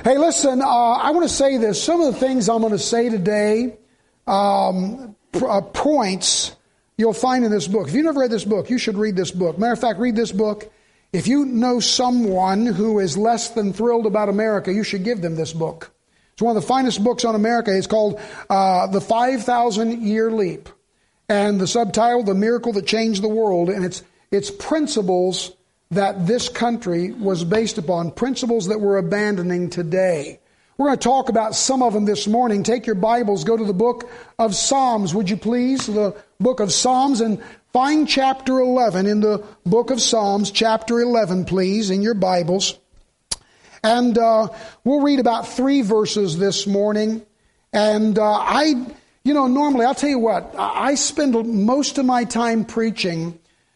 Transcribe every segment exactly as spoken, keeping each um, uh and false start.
Hey, listen, uh, I want to say this. Some of the things I'm going to say today, um, uh, points you'll find in this book. If you've never read this book, you should read this book. Matter of fact, read this book. If you know someone who is less than thrilled about America, you should give them this book. It's one of the finest books on America. It's called uh, The five thousand year Leap. And the subtitle, The Miracle That Changed the World. And it's it's principles that this country was based upon, principles that we're abandoning today. We're going to talk about some of them this morning. Take your Bibles, go to the book of Psalms, would you please? The book of Psalms, and find chapter eleven in the book of Psalms, chapter eleven, please, in your Bibles. And uh, we'll read about three verses this morning. And uh, I, you know, normally, I'll tell you what, I spend most of my time preaching,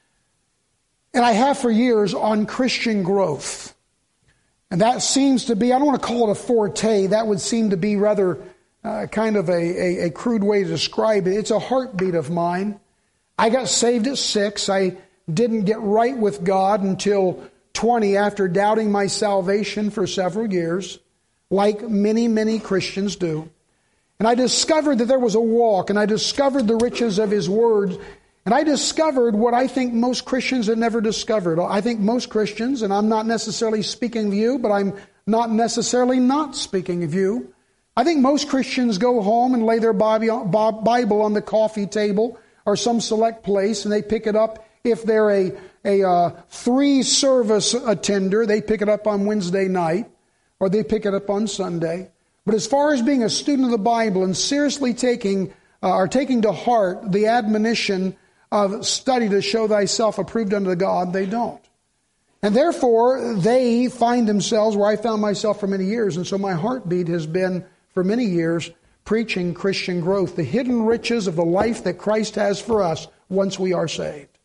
and I have for years, on Christian growth. And that seems to be, I don't want to call it a forte, that would seem to be rather uh, kind of a, a, a crude way to describe it. It's a heartbeat of mine. I got saved at six. I didn't get right with God until twenty, after doubting my salvation for several years, like many, many Christians do. And I discovered that there was a walk, and I discovered the riches of His Word. And I discovered what I think most Christians have never discovered. I think most Christians, and I'm not necessarily speaking of you, but I'm not necessarily not speaking of you. I think most Christians go home and lay their Bible on the coffee table or some select place, and they pick it up. If they're a, a uh, three-service attender, they pick it up on Wednesday night, or they pick it up on Sunday. But as far as being a student of the Bible and seriously taking uh, or taking to heart the admonition of study to show thyself approved unto God, they don't. And therefore, they find themselves where I found myself for many years. And so my heartbeat has been, for many years, preaching Christian growth, the hidden riches of the life that Christ has for us once we are saved.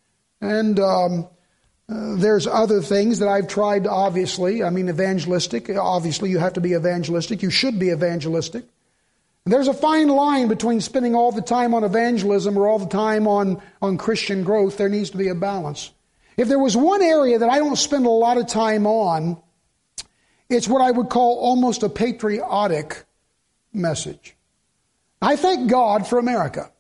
And um, uh, there's other things that I've tried, obviously. I mean, evangelistic. Obviously, you have to be evangelistic. You should be evangelistic. There's a fine line between spending all the time on evangelism or all the time on, on Christian growth. There needs to be a balance. If there was one area that I don't spend a lot of time on, it's what I would call almost a patriotic message. I thank God for America.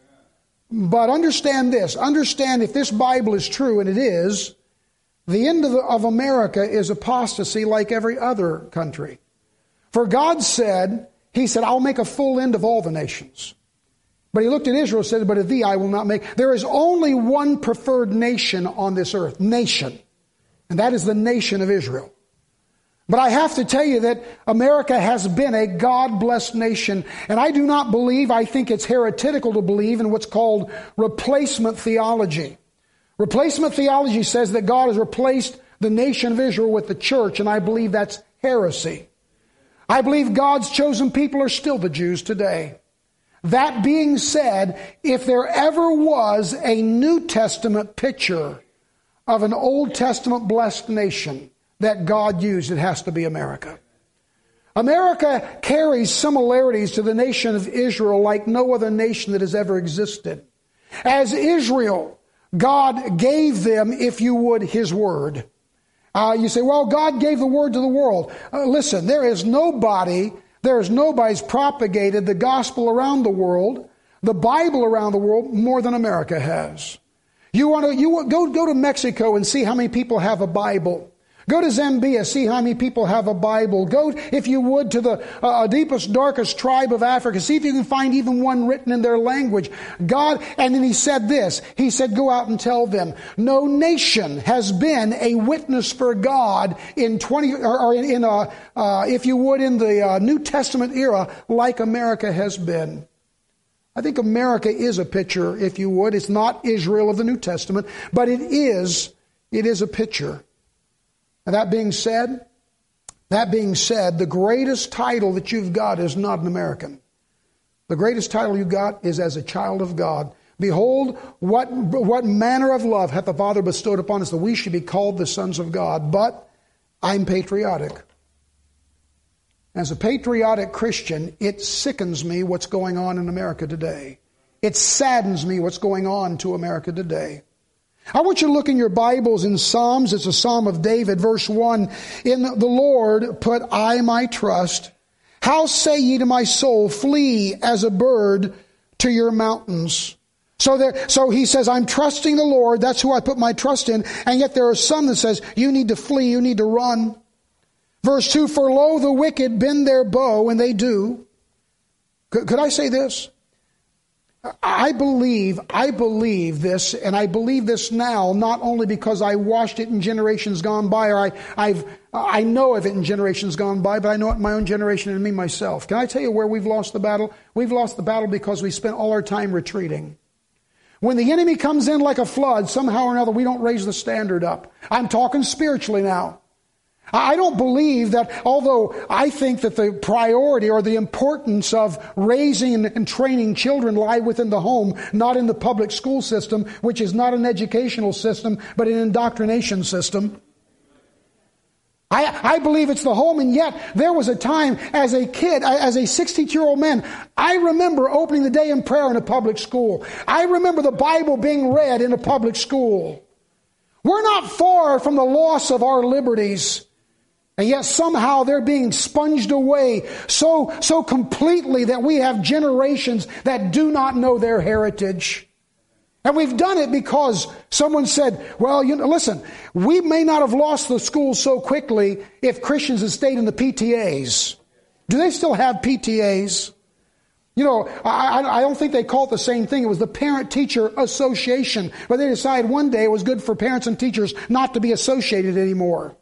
But understand this. Understand, if this Bible is true, and it is, the end of, the, of America is apostasy like every other country. For God said, He said, I'll make a full end of all the nations. But He looked at Israel and said, but of thee I will not make. There is only one preferred nation on this earth. Nation. And that is the nation of Israel. But I have to tell you that America has been a God-blessed nation. And I do not believe, I think it's heretical to believe in what's called replacement theology. Replacement theology says that God has replaced the nation of Israel with the church. And I believe that's heresy. I believe God's chosen people are still the Jews today. That being said, if there ever was a New Testament picture of an Old Testament blessed nation that God used, it has to be America. America carries similarities to the nation of Israel like no other nation that has ever existed. As Israel, God gave them, if you would, His Word. Uh, you say, well, God gave the Word to the world. Uh, listen, there is nobody, there is nobody's propagated the gospel around the world, the Bible around the world, more than America has. You want to, you go, go to Mexico and see how many people have a Bible. Go to Zambia, see how many people have a Bible. Go, if you would, to the uh, deepest, darkest tribe of Africa. See if you can find even one written in their language. God, and then He said this. He said, go out and tell them. No nation has been a witness for God in twenty, or, or in, in a, uh, if you would, in the uh, New Testament era like America has been. I think America is a picture, if you would. It's not Israel of the New Testament, but it is, it is a picture. And that being said, that being said, the greatest title that you've got is not an American. The greatest title you've got is as a child of God. Behold, what, what manner of love hath the Father bestowed upon us that we should be called the sons of God. But I'm patriotic. As a patriotic Christian, it sickens me what's going on in America today. It saddens me what's going on to America today. I want you to look in your Bibles in Psalms. It's a Psalm of David, verse one. In the Lord put I my trust. How say ye to my soul, flee as a bird to your mountains? So there, so he says, I'm trusting the Lord. That's who I put my trust in. And yet there are some that says, you need to flee, you need to run. Verse two, for lo, the wicked bend their bow, and they do. Could, could I say this? I believe, I believe this, and I believe this now, not only because I watched it in generations gone by, or I, I've, I know of it in generations gone by, but I know it in my own generation and me myself. Can I tell you where we've lost the battle? We've lost the battle because we spent all our time retreating. When the enemy comes in like a flood, somehow or another, we don't raise the standard up. I'm talking spiritually now. I don't believe that, although I think that the priority or the importance of raising and training children lie within the home, not in the public school system, which is not an educational system, but an indoctrination system. I, I believe it's the home, and yet there was a time as a kid, as a sixty-two-year-old man, I remember opening the day in prayer in a public school. I remember the Bible being read in a public school. We're not far from the loss of our liberties. And yet somehow they're being sponged away so, so completely that we have generations that do not know their heritage. And we've done it because someone said, well, you know, listen, we may not have lost the schools so quickly if Christians had stayed in the P T As. Do they still have P T As? You know, I, I don't think they call it the same thing. It was the Parent-Teacher Association. But they decided one day it was good for parents and teachers not to be associated anymore.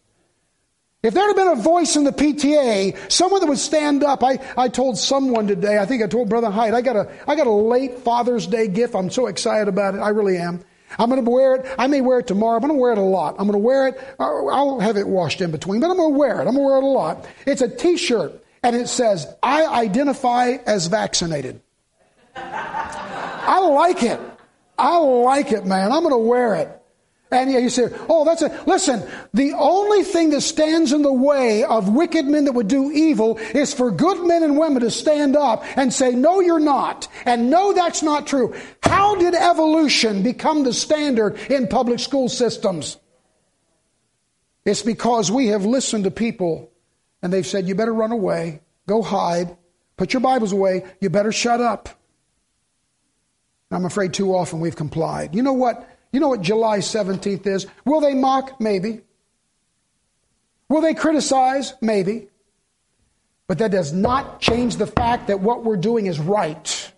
If there had been a voice in the P T A, someone that would stand up. I, I told someone today, I think I told Brother Hyde, I got a I got a late Father's Day gift. I'm so excited about it. I really am. I'm going to wear it. I may wear it tomorrow, but I'm going to wear it a lot. I'm going to wear it. I'll have it washed in between, but I'm going to wear it. I'm going to wear it a lot. It's a T-shirt, and it says, I identify as vaccinated. I like it. I like it, man. I'm going to wear it. And you say, oh, that's a, listen, the only thing that stands in the way of wicked men that would do evil is for good men and women to stand up and say, no, you're not. And no, that's not true. How did evolution become the standard in public school systems? It's because we have listened to people and they've said, you better run away, go hide, put your Bibles away, you better shut up. I'm afraid too often we've complied. You know what? You know what July seventeenth is? Will they mock? Maybe. Will they criticize? Maybe. But that does not change the fact that what we're doing is right.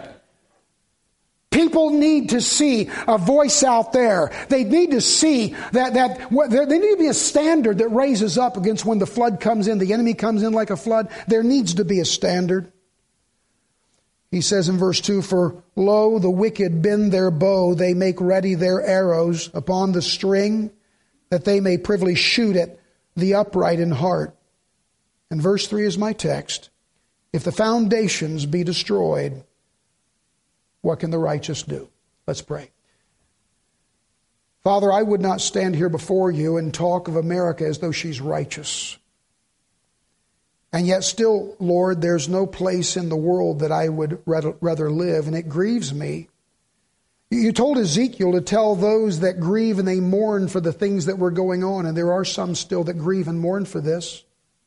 People need to see a voice out there. They need to see that, that there need to be a standard that raises up against when the flood comes in, the enemy comes in like a flood. There needs to be a standard. He says in verse two, for lo, the wicked bend their bow, they make ready their arrows upon the string, that they may privily shoot at the upright in heart. And verse three is my text. If the foundations be destroyed, what can the righteous do? Let's pray. Father, I would not stand here before you and talk of America as though she's righteous. And yet still, Lord, there's no place in the world that I would rather live, and it grieves me. You told Ezekiel to tell those that grieve and they mourn for the things that were going on, and there are some still that grieve and mourn for this.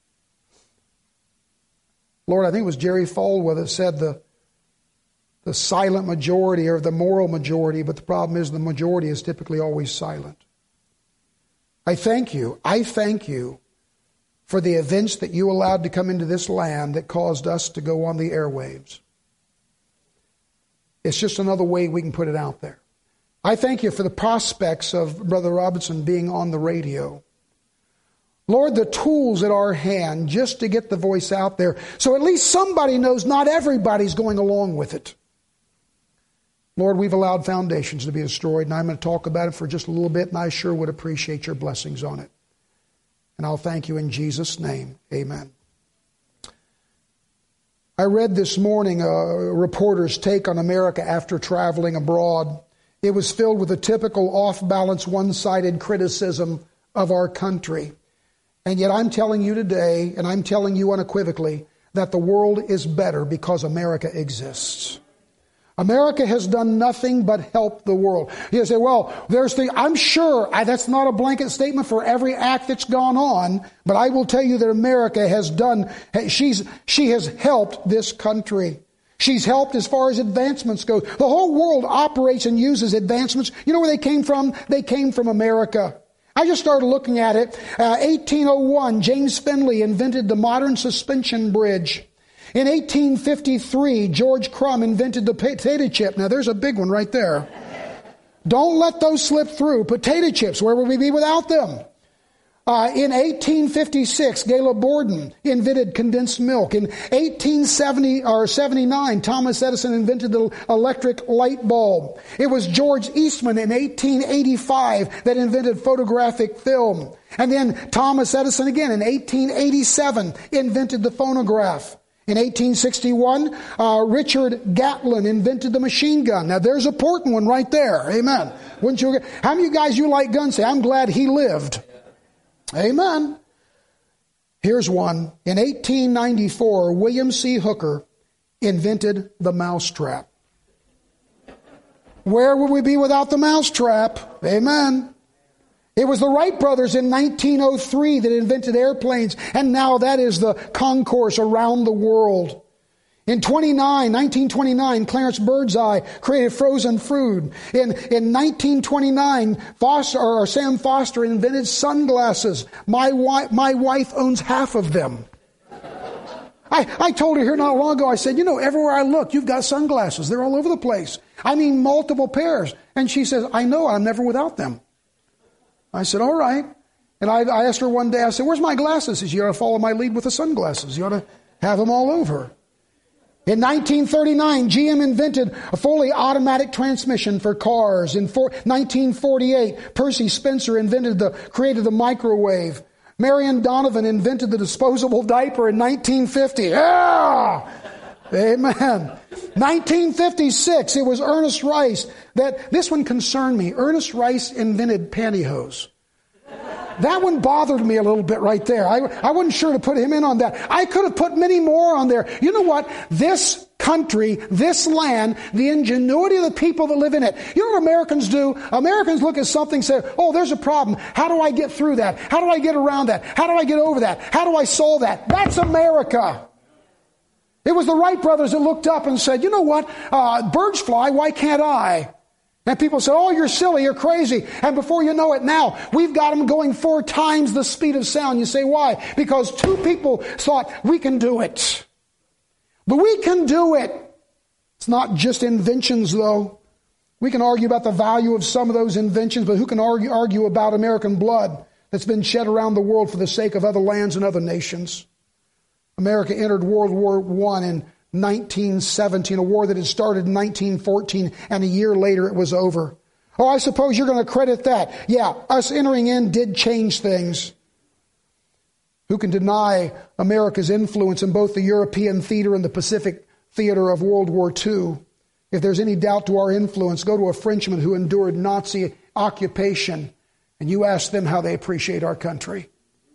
Lord, I think it was Jerry Falwell that said the, the silent majority or the moral majority, but the problem is the majority is typically always silent. I thank you. I thank you for the events that you allowed to come into this land that caused us to go on the airwaves. It's just another way we can put it out there. I thank you for the prospects of Brother Robinson being on the radio. Lord, the tools at our hand just to get the voice out there, so at least somebody knows not everybody's going along with it. Lord, we've allowed foundations to be destroyed, and I'm going to talk about it for just a little bit, and I sure would appreciate your blessings on it. And I'll thank you in Jesus' name. Amen. I read this morning a reporter's take on America after traveling abroad. It was filled with a typical off-balance, one-sided criticism of our country. And yet I'm telling you today, and I'm telling you unequivocally, that the world is better because America exists. America has done nothing but help the world. You say, well, there's the, I'm sure I, that's not a blanket statement for every act that's gone on, but I will tell you that America has done, she's, she has helped this country. She's helped as far as advancements go. The whole world operates and uses advancements. You know where they came from? They came from America. I just started looking at it. Uh, eighteen oh one, James Finley invented the modern suspension bridge. In eighteen fifty-three, George Crumb invented the potato chip. Now, there's a big one right there. Don't let those slip through. Potato chips, where would we be without them? Uh, in eighteen fifty-six, Gala Borden invented condensed milk. In eighteen seventy or seventy-nine, Thomas Edison invented the electric light bulb. It was George Eastman in eighteen eighty-five that invented photographic film. And then Thomas Edison again in eighteen eighty-seven invented the phonograph. In eighteen sixty-one, uh, Richard Gatlin invented the machine gun. Now there's a important one right there. Amen. Wouldn't you? How many of you guys you like guns say, I'm glad he lived? Amen. Here's one. In eighteen ninety-four, William C. Hooker invented the mousetrap. Where would we be without the mousetrap? Amen. It was the Wright brothers in nineteen oh three that invented airplanes, and now that is the concourse around the world. In nineteen twenty-nine, Clarence Birdseye created frozen food. In, in nineteen twenty-nine, Foster, or Sam Foster invented sunglasses. My, wi- my wife owns half of them. I, I told her here not long ago, I said, you know, everywhere I look, you've got sunglasses. They're all over the place. I mean, multiple pairs. And she says, I know, I'm never without them. I said, all right. And I, I asked her one day, I said, where's my glasses? She said, you ought to follow my lead with the sunglasses. You ought to have them all over. In nineteen thirty-nine, G M invented a fully automatic transmission for cars. In nineteen forty-eight, Percy Spencer invented the, created the microwave. Marion Donovan invented the disposable diaper in nineteen fifty. Yeah! Amen. nineteen fifty-six, it was Ernest Rice that, this one concerned me. Ernest Rice invented pantyhose. That one bothered me a little bit right there. I, I wasn't sure to put him in on that. I could have put many more on there. You know what? This country, this land, the ingenuity of the people that live in it. You know what Americans do? Americans look at something and say, oh, there's a problem. How do I get through that? How do I get around that? How do I get over that? How do I solve that? That's America. It was the Wright brothers that looked up and said, you know what? Uh, birds fly, why can't I? And people say, oh, you're silly, you're crazy. And before you know it now, we've got them going four times the speed of sound. You say, why? Because two people thought, we can do it. But we can do it. It's not just inventions, though. We can argue about the value of some of those inventions, but who can argue, argue about American blood that's been shed around the world for the sake of other lands and other nations? America entered World War One in nineteen seventeen, a war that had started in nineteen fourteen, and a year later it was over. Oh, I suppose you're going to credit that. Yeah, us entering in did change things. Who can deny America's influence in both the European theater and the Pacific theater of World War Two? If there's any doubt to our influence, go to a Frenchman who endured Nazi occupation, and you ask them how they appreciate our country.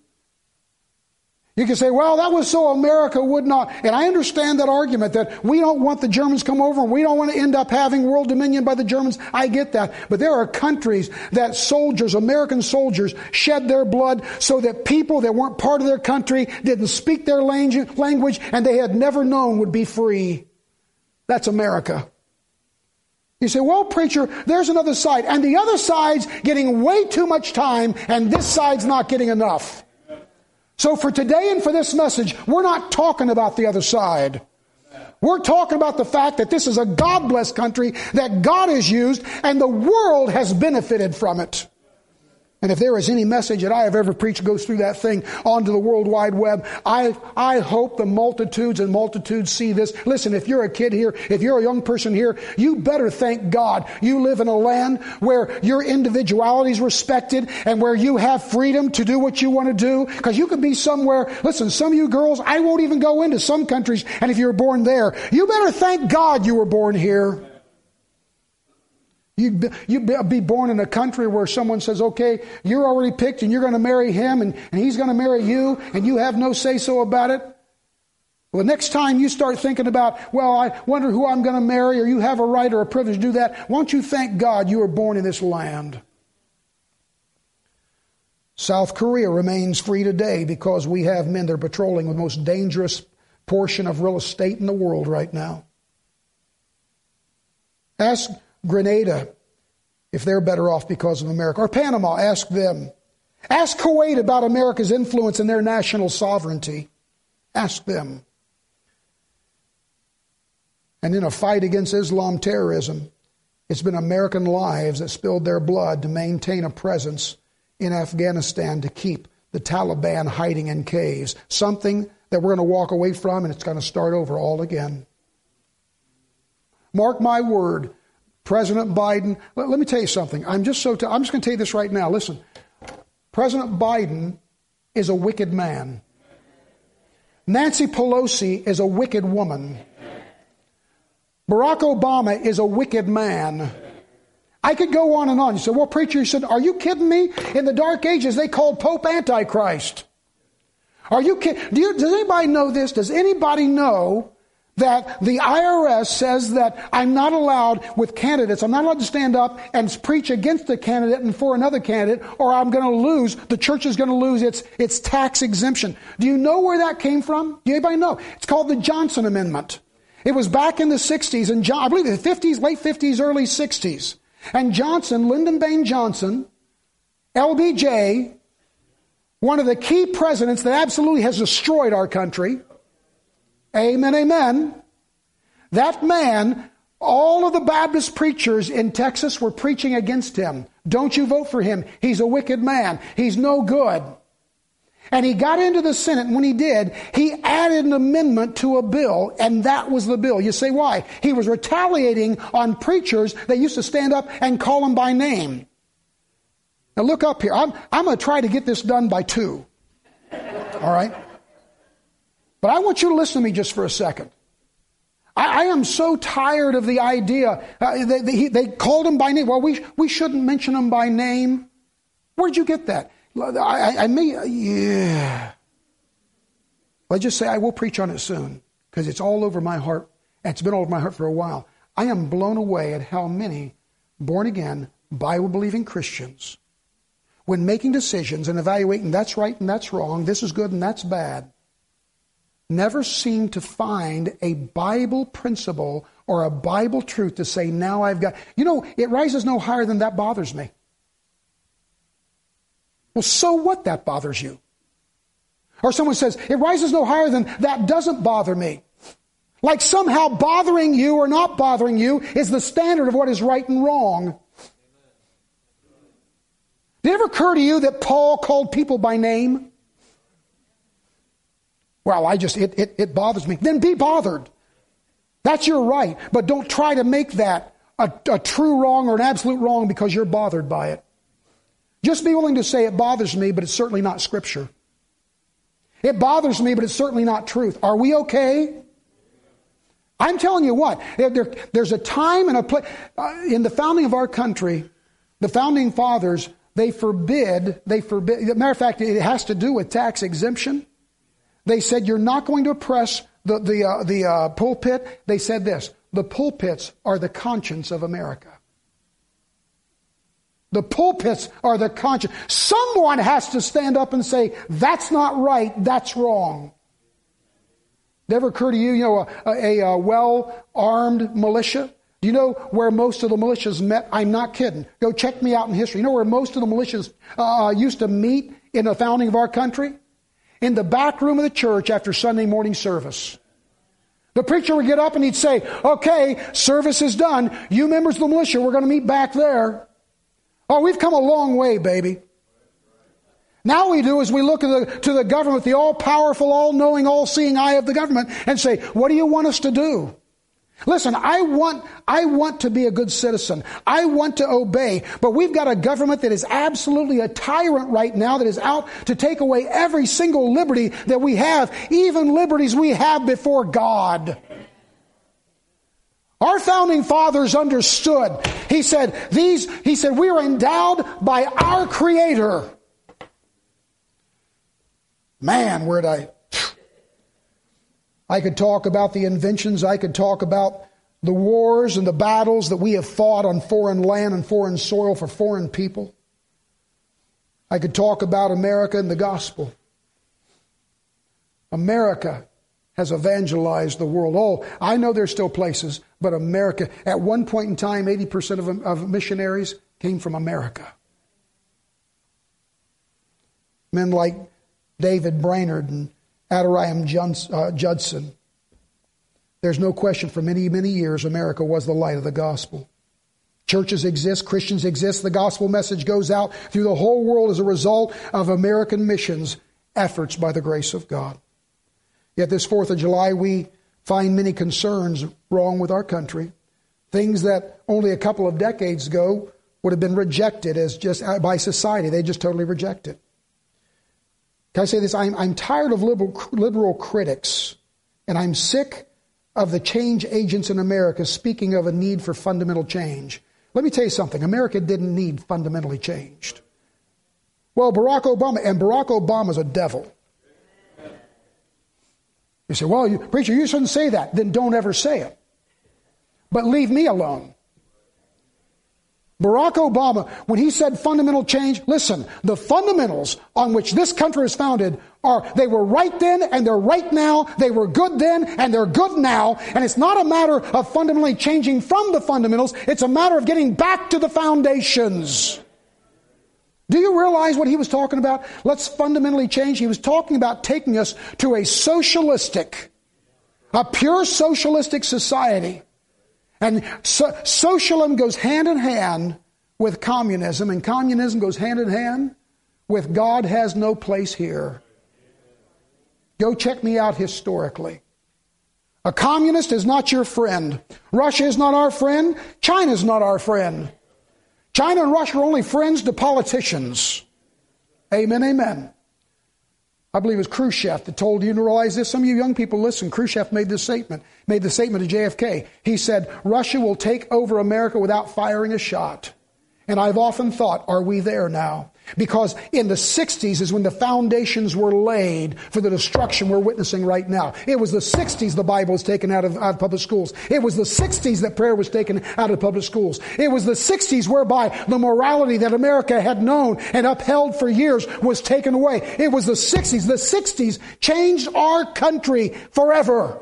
You can say, well, that was so America would not. And I understand that argument that we don't want the Germans come over and we don't want to end up having world dominion by the Germans. I get that. But there are countries that soldiers, American soldiers, shed their blood so that people that weren't part of their country, didn't speak their language, and they had never known would be free. That's America. You say, well, preacher, there's another side. And the other side's getting way too much time, and this side's not getting enough. So for today and for this message, we're not talking about the other side. We're talking about the fact that this is a God-blessed country that God has used, and the world has benefited from it. And if there is any message that I have ever preached goes through that thing onto the World Wide Web, I, I hope the multitudes and multitudes see this. Listen, if you're a kid here, if you're a young person here, you better thank God you live in a land where your individuality is respected and where you have freedom to do what you want to do. Because you could be somewhere, listen, some of you girls, I won't even go into some countries, and if you were born there, you better thank God you were born here. You'd be, you'd be born in a country where someone says, okay, you're already picked and you're going to marry him and, and he's going to marry you and you have no say-so about it. Well, the next time you start thinking about, well, I wonder who I'm going to marry, or you have a right or a privilege to do that, won't you thank God you were born in this land? South Korea remains free today because we have men that are patrolling the most dangerous portion of real estate in the world right now. Ask Grenada if they're better off because of America. Or Panama, ask them. Ask Kuwait about America's influence in their national sovereignty. Ask them. And in a fight against Islam terrorism, it's been American lives that spilled their blood to maintain a presence in Afghanistan to keep the Taliban hiding in caves. Something that we're going to walk away from, and it's going to start over all again. Mark my word, President Biden, let, let me tell you something. I'm just so, t- I'm just going to tell you this right now. Listen, President Biden is a wicked man. Nancy Pelosi is a wicked woman. Barack Obama is a wicked man. I could go on and on. You said, well, preacher, you said, are you kidding me? In the Dark Ages, they called Pope Antichrist. Are you kidding? Do you, does anybody know this? Does anybody know that the I R S says that I'm not allowed with candidates, I'm not allowed to stand up and preach against a candidate and for another candidate, or I'm going to lose, the church is going to lose its, its tax exemption. Do you know where that came from? Do anybody know? It's called the Johnson Amendment. It was back in the sixties, and John, I believe the fifties, late fifties, early sixties. And Johnson, Lyndon Baines Johnson, L B J, one of the key presidents that absolutely has destroyed our country. Amen, amen. That man, all of the Baptist preachers in Texas were preaching against him. Don't you vote for him. He's a wicked man. He's no good. And he got into the Senate, and when he did, he added an amendment to a bill, and that was the bill. You say, why? He was retaliating on preachers that used to stand up and call him by name. Now look up here. I'm, I'm going to try to get this done by two. All right? But I want you to listen to me just for a second. I, I am so tired of the idea. Uh, they, they, they called him by name. Well, we, we shouldn't mention him by name. Where'd you get that? I, I may, yeah. Let's just say I will preach on it soon, because it's all over my heart, and it's been all over my heart for a while. I am blown away at how many born-again, Bible-believing Christians, when making decisions and evaluating that's right and that's wrong, this is good and that's bad, never seem to find a Bible principle or a Bible truth to say, now I've got... You know, it rises no higher than that bothers me. Well, so what that bothers you? Or someone says, it rises no higher than that doesn't bother me. Like somehow bothering you or not bothering you is the standard of what is right and wrong. Did it ever occur to you that Paul called people by name? Well, I just, it, it, it bothers me. Then be bothered. That's your right. But don't try to make that a, a true wrong or an absolute wrong because you're bothered by it. Just be willing to say it bothers me, but it's certainly not Scripture. It bothers me, but it's certainly not truth. Are we okay? I'm telling you what, there, there's a time and a place. Uh, in the founding of our country, the founding fathers, they forbid, they forbid, as a matter of fact, it has to do with tax exemption. They said you're not going to oppress the, the, uh, the uh, pulpit. They said this, the pulpits are the conscience of America. The pulpits are the conscience. Someone has to stand up and say, that's not right, that's wrong. Never occur to you, you know, a, a, a well-armed militia? Do you know where most of the militias met? I'm not kidding. Go check me out in history. You know where most of the militias uh, used to meet in the founding of our country? In the back room of the church after Sunday morning service. The preacher would get up and he'd say, okay, service is done. You members of the militia, we're going to meet back there. Oh, we've come a long way, baby. Now we do is we look at the, to the government, the all-powerful, all-knowing, all-seeing eye of the government, and say, what do you want us to do? Listen, I want, I want to be a good citizen. I want to obey. But we've got a government that is absolutely a tyrant right now that is out to take away every single liberty that we have, even liberties we have before God. Our founding fathers understood. He said, these, he said, we are endowed by our Creator. Man, where'd I... I could talk about the inventions. I could talk about the wars and the battles that we have fought on foreign land and foreign soil for foreign people. I could talk about America and the gospel. America has evangelized the world. Oh, I know there's still places, but America, at one point in time, eighty percent of, of missionaries came from America. Men like David Brainerd and Adoniram Judson. There's no question for many, many years America was the light of the gospel. Churches exist, Christians exist, the gospel message goes out through the whole world as a result of American missions efforts by the grace of God. Yet this fourth of July, we find many concerns wrong with our country. Things that only a couple of decades ago would have been rejected as just by society. They just totally reject it. Can I say this? I'm, I'm tired of liberal, liberal critics, and I'm sick of the change agents in America speaking of a need for fundamental change. Let me tell you something. America didn't need fundamentally changed. Well, Barack Obama, and Barack Obama's a devil. You say, well, you, preacher, you shouldn't say that. Then don't ever say it. But leave me alone. Barack Obama, when he said fundamental change, listen, the fundamentals on which this country is founded are, they were right then and they're right now. They were good then and they're good now. And it's not a matter of fundamentally changing from the fundamentals. It's a matter of getting back to the foundations. Do you realize what he was talking about? Let's fundamentally change. He was talking about taking us to a socialistic, a pure socialistic society. And so, socialism goes hand in hand with communism, and communism goes hand in hand with God has no place here. Go check me out historically. A communist is not your friend. Russia is not our friend. China is not our friend. China and Russia are only friends to politicians. Amen, amen. I believe it was Khrushchev that told you to realize this. Some of you young people listen. Khrushchev made this statement, made the statement to J F K. He said, Russia will take over America without firing a shot. And I've often thought, are we there now? Because in the sixties is when the foundations were laid for the destruction we're witnessing right now. It was the sixties the Bible was taken out of, out of public schools. It was the sixties that prayer was taken out of public schools. It was the sixties whereby the morality that America had known and upheld for years was taken away. It was the sixties. The sixties changed our country forever.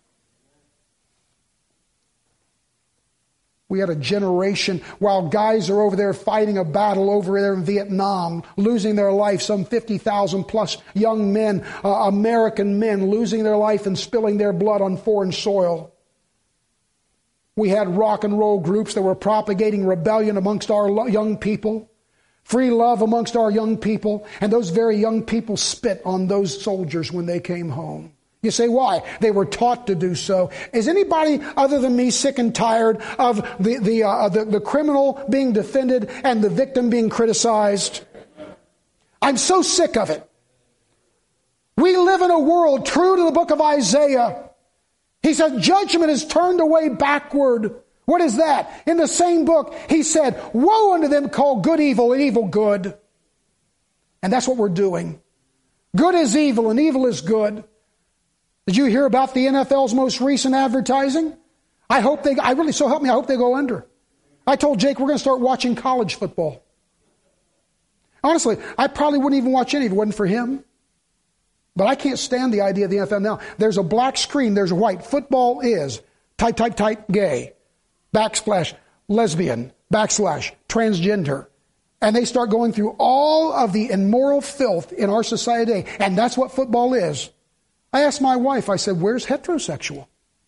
We had a generation while guys are over there fighting a battle over there in Vietnam, losing their life, some fifty thousand plus young men, uh, American men, losing their life and spilling their blood on foreign soil. We had rock and roll groups that were propagating rebellion amongst our young people, free love amongst our young people, and those very young people spit on those soldiers when they came home. You say, why? They were taught to do so. Is anybody other than me sick and tired of the, the, uh, the, the criminal being defended and the victim being criticized? I'm so sick of it. We live in a world true to the book of Isaiah. He said, judgment is turned away backward. What is that? In the same book, he said, woe unto them called good evil and evil good. And that's what we're doing. Good is evil and evil is good. Did you hear about the N F L's most recent advertising? I hope they, I really, so help me, I hope they go under. I told Jake we're going to start watching college football. Honestly, I probably wouldn't even watch any if it wasn't for him. But I can't stand the idea of the N F L now. There's a black screen, there's a white. Football is type, type, type, gay, backslash, lesbian, backslash, transgender. And they start going through all of the immoral filth in our society today. And that's what football is. I asked my wife, I said, where's heterosexual?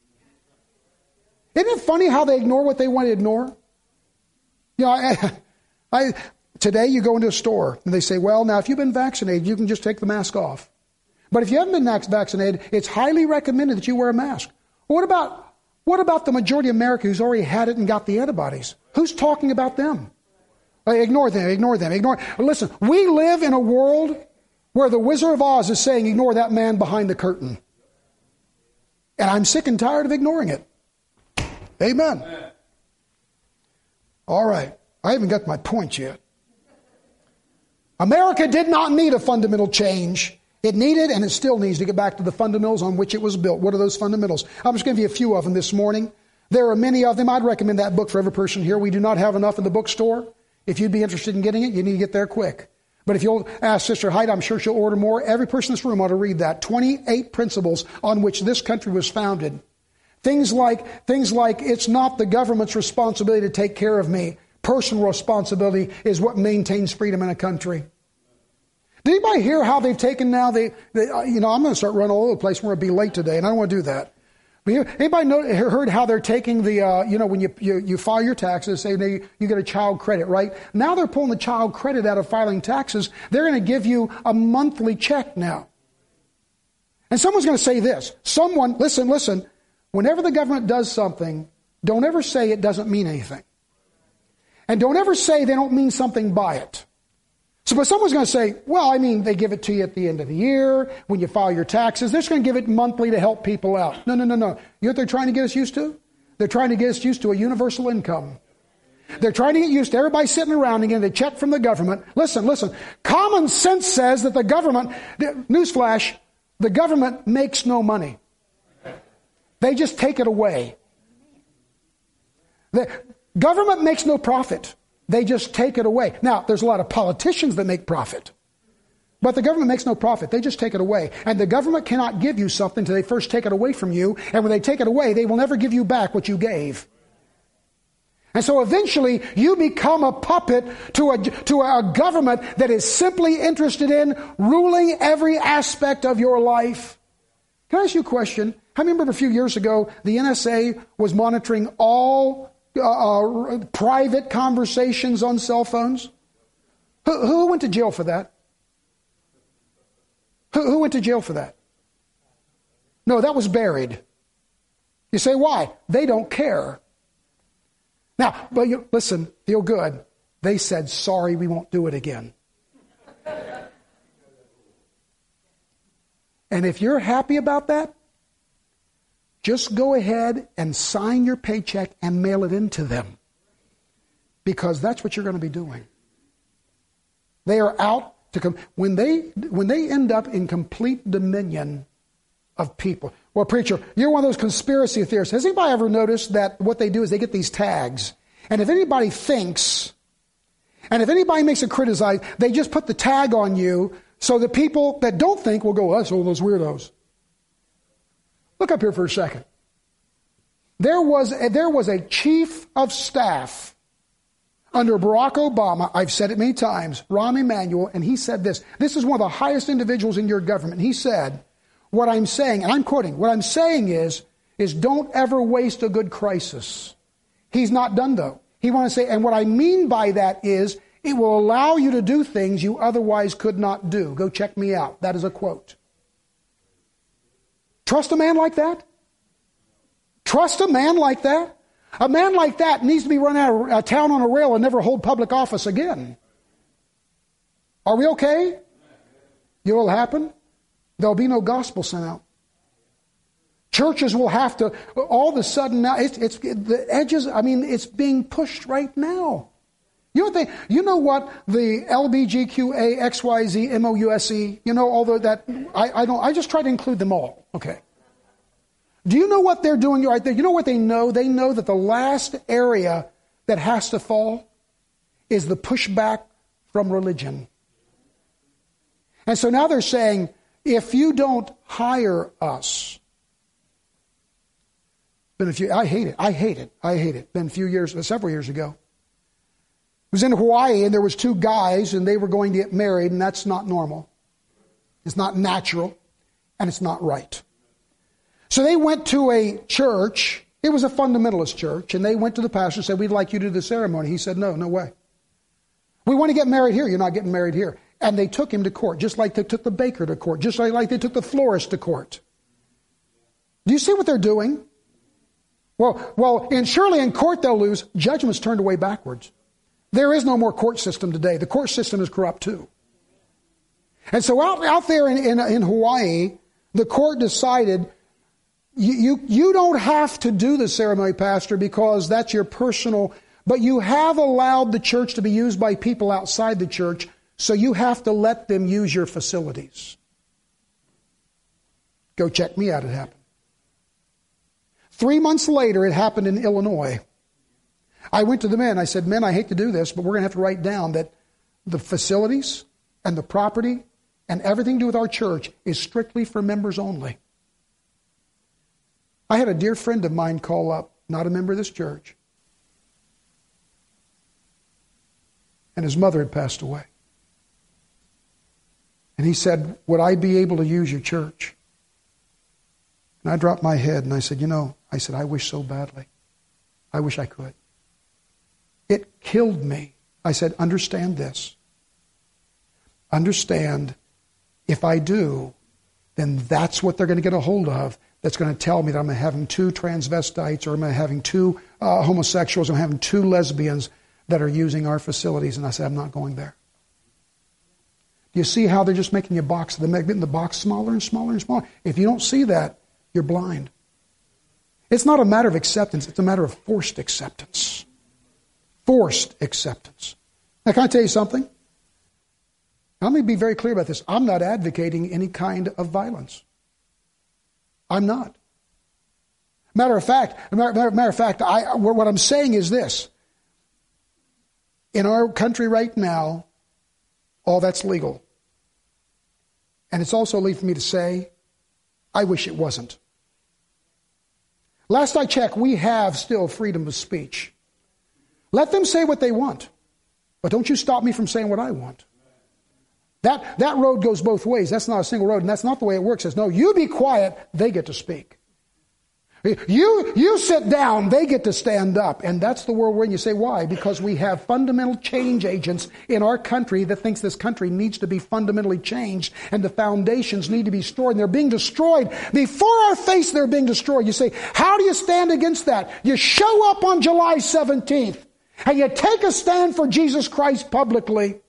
Isn't it funny how they ignore what they want to ignore? You know, I, I, today you go into a store and they say, well, now if you've been vaccinated, you can just take the mask off. But if you haven't been vaccinated, it's highly recommended that you wear a mask. What about, what about the majority of America who's already had it and got the antibodies? Who's talking about them? Ignore them, ignore them, ignore. Listen, we live in a world where the Wizard of Oz is saying, ignore that man behind the curtain. And I'm sick and tired of ignoring it. Amen. Amen. All right. I haven't got my point yet. America did not need a fundamental change. It needed and it still needs to get back to the fundamentals on which it was built. What are those fundamentals? I'm just going to give you a few of them this morning. There are many of them. I'd recommend that book for every person here. We do not have enough in the bookstore. If you'd be interested in getting it, you need to get there quick. But if you'll ask Sister Hyde, I'm sure she'll order more. Every person in this room ought to read that. twenty-eight principles on which this country was founded. Things like, things like it's not the government's responsibility to take care of me. Personal responsibility is what maintains freedom in a country. Did anybody hear how they've taken now? They, they you know, I'm going to start running all over the place. We're going to be late today, and I don't want to do that. But you, anybody know, heard how they're taking the, uh, you know, when you, you, you file your taxes, say they, you get a child credit, right? Now they're pulling the child credit out of filing taxes. They're going to give you a monthly check now. And someone's going to say this. Someone, listen, listen. Whenever the government does something, don't ever say it doesn't mean anything. And don't ever say they don't mean something by it. So, but someone's going to say, well, I mean, they give it to you at the end of the year, when you file your taxes. They're just going to give it monthly to help people out. No, no, no, no. You know what they're trying to get us used to? They're trying to get us used to a universal income. They're trying to get used to everybody sitting around and getting a check from the government. Listen, listen. Common sense says that the government, newsflash, the government makes no money. They just take it away. The government makes no profit. They just take it away. Now, there's a lot of politicians that make profit. But the government makes no profit. They just take it away. And the government cannot give you something until they first take it away from you. And when they take it away, they will never give you back what you gave. And so eventually, you become a puppet to a, to a government that is simply interested in ruling every aspect of your life. Can I ask you a question? How many remember a few years ago, the N S A was monitoring all uh, uh, private conversations on cell phones? Who, who went to jail for that? Who, who went to jail for that? No, that was buried. You say, why? They don't care. Now, but you, listen, feel good. They said, sorry, we won't do it again. And if you're happy about that, just go ahead and sign your paycheck and mail it into them. Because that's what you're going to be doing. They are out to come. When they, when they end up in complete dominion of people. Well, preacher, you're one of those conspiracy theorists. Has anybody ever noticed that what they do is they get these tags? And if anybody thinks, and if anybody makes a criticize, they just put the tag on you so that people that don't think will go, that's all those weirdos. Look up here for a second. There was a, there was a chief of staff under Barack Obama. I've said it many times, Rahm Emanuel, and he said this. This is one of the highest individuals in your government. He said, what I'm saying, and I'm quoting, what I'm saying is, is don't ever waste a good crisis. He's not done though. He wants to say, and what I mean by that is, it will allow you to do things you otherwise could not do. Go check me out. That is a quote. Trust a man like that? Trust a man like that? A man like that needs to be run out of town on a rail and never hold public office again. Are we okay? You know what will happen? There'll be no gospel sent out. Churches will have to, all of a sudden now, it's, it's the edges, I mean, it's being pushed right now. You know what they, you know what the L B G Q A X Y Z M O U S E, you know, although that, I, I don't, I just try to include them all. Okay. Do you know what they're doing right there? You know what they know? They know that the last area that has to fall is the pushback from religion. And so now they're saying, if you don't hire us, been a few, I hate it, I hate it, I hate it. Been a few years, several years ago. It was in Hawaii, and there was two guys, and they were going to get married, and that's not normal. It's not natural, and it's not right. So they went to a church. It was a fundamentalist church, and they went to the pastor and said, we'd like you to do the ceremony. He said, no, no way. We want to get married here. You're not getting married here. And they took him to court, just like they took the baker to court, just like, like they took the florist to court. Do you see what they're doing? Well, well, and surely in court they'll lose. Judgment's turned away backwards. There is no more court system today. The court system is corrupt too. And so out, out there in, in, in Hawaii, the court decided, you, you, you don't have to do the ceremony, Pastor, because that's your personal, but you have allowed the church to be used by people outside the church, so you have to let them use your facilities. Go check me out, it happened. Three months later, it happened in Illinois. I went to the men. I said, men, I hate to do this, but we're going to have to write down that the facilities and the property and everything to do with our church is strictly for members only. I had a dear friend of mine call up, not a member of this church, and his mother had passed away. And he said, would I be able to use your church? And I dropped my head and I said, you know, I said, I wish so badly. I wish I could. It killed me. I said, understand this. Understand, if I do, then that's what they're going to get a hold of. That's going to tell me that I'm having two transvestites, or I'm having two uh, homosexuals, I'm having two lesbians that are using our facilities. And I said, I'm not going there. Do you see how they're just making your box, they're making the box smaller and smaller and smaller? If you don't see that, you're blind. It's not a matter of acceptance, it's a matter of forced acceptance. Forced acceptance. Now, can I tell you something? Let me be very clear about this. I'm not advocating any kind of violence. I'm not. Matter of fact, matter, matter of fact, I, what I'm saying is this. In our country right now, all that's legal. And it's also legal for me to say, I wish it wasn't. Last I checked, we have still freedom of speech. Let them say what they want. But don't you stop me from saying what I want. That, that road goes both ways. That's not a single road, and that's not the way it works. It's no, you be quiet, they get to speak. You, you sit down, they get to stand up. And that's the world we're in. You say, why? Because we have fundamental change agents in our country that thinks this country needs to be fundamentally changed, and the foundations need to be destroyed. And they're being destroyed. Before our face, they're being destroyed. You say, how do you stand against that? You show up on July seventeenth, and you take a stand for Jesus Christ publicly.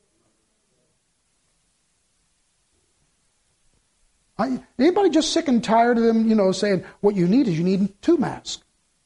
I, anybody just sick and tired of them, you know, saying, what you need is you need two masks?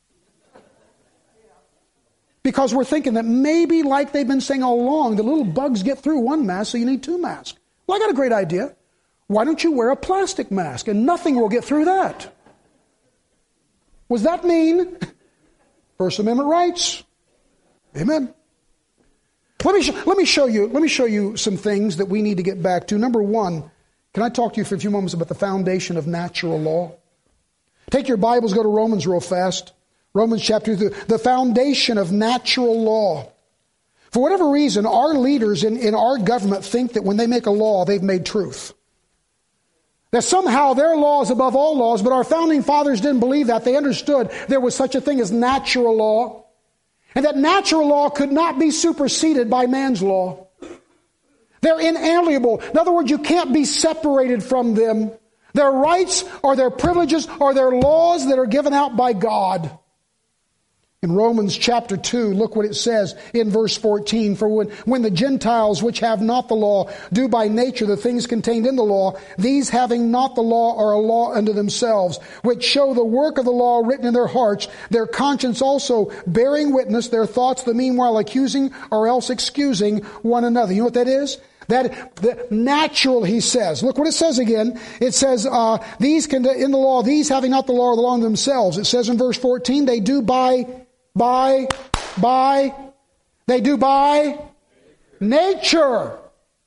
Because we're thinking that maybe, like they've been saying all along, the little bugs get through one mask, so you need two masks. Well, I got a great idea. Why don't you wear a plastic mask, and nothing will get through that? Was that mean? First Amendment rights. Amen. Let me, sh- let me show you, let me show you some things that we need to get back to. Number one, can I talk to you for a few moments about the foundation of natural law? Take your Bibles, go to Romans real fast. Romans chapter two, the foundation of natural law. For whatever reason, our leaders in, in our government think that when they make a law, they've made truth. That somehow their law is above all laws, but our founding fathers didn't believe that. They understood there was such a thing as natural law, and that natural law could not be superseded by man's law. They're inalienable. In other words, you can't be separated from them. Their rights or their privileges or their laws that are given out by God. In Romans chapter two, look what it says in verse fourteen. For when, when the Gentiles which have not the law do by nature the things contained in the law, these having not the law are a law unto themselves, which show the work of the law written in their hearts, their conscience also bearing witness, their thoughts the meanwhile accusing or else excusing one another. You know what that is? That the natural, he says. Look what it says again. It says, uh, these can, in the law, these having not the law are the law unto themselves. It says in verse fourteen, they do by, by, by, they do by nature.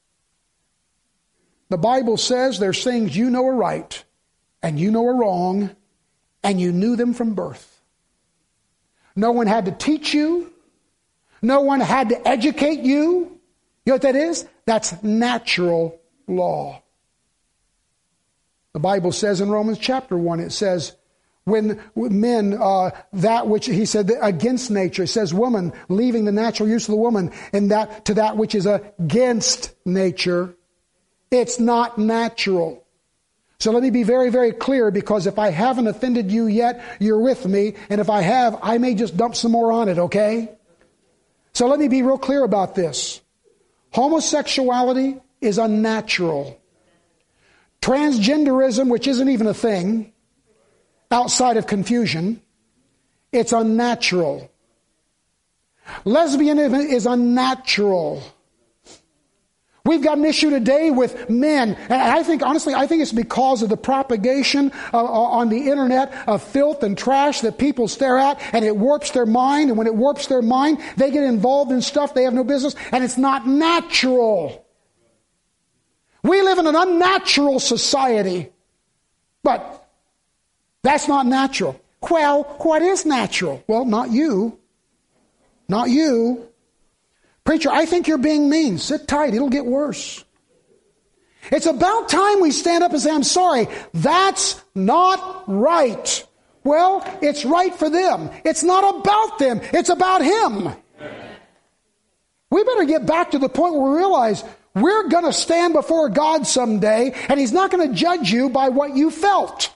The Bible says there's things you know are right and you know are wrong, and you knew them from birth. No one had to teach you. No one had to educate you. You know what that is? That's natural law. The Bible says in Romans chapter one, it says, when men, uh, that which, he said, against nature. It says woman, leaving the natural use of the woman, and that to that which is against nature. It's not natural. So let me be very, very clear, because if I haven't offended you yet, you're with me. And if I have, I may just dump some more on it, okay? So let me be real clear about this. Homosexuality is unnatural. Transgenderism, which isn't even a thing, outside of confusion, it's unnatural. Lesbianism is unnatural. We've got an issue today with men, and I think, honestly, I think it's because of the propagation uh, on the internet of filth and trash that people stare at, and it warps their mind, and when it warps their mind, they get involved in stuff they have no business, and it's not natural. We live in an unnatural society, but that's not natural. Well, what is natural? Well, not you. Not you. Preacher, I think you're being mean. Sit tight. It'll get worse. It's about time we stand up and say, I'm sorry. That's not right. Well, it's right for them. It's not about them. It's about Him. We better get back to the point where we realize we're going to stand before God someday, and He's not going to judge you by what you felt.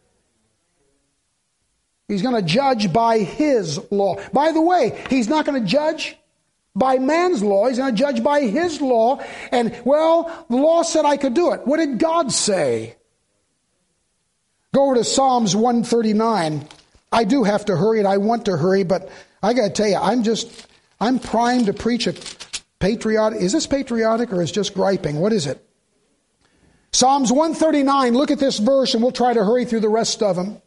He's going to judge by His law. By the way, He's not going to judge by man's law. He's going to judge by His law. And, well, the law said I could do it. What did God say? Go over to Psalms one thirty-nine. I do have to hurry, and I want to hurry, but I got to tell you, I'm just, I'm primed to preach a patriotic. Is this patriotic or is just griping? What is it? Psalms one thirty-nine. Look at this verse, and we'll try to hurry through the rest of them.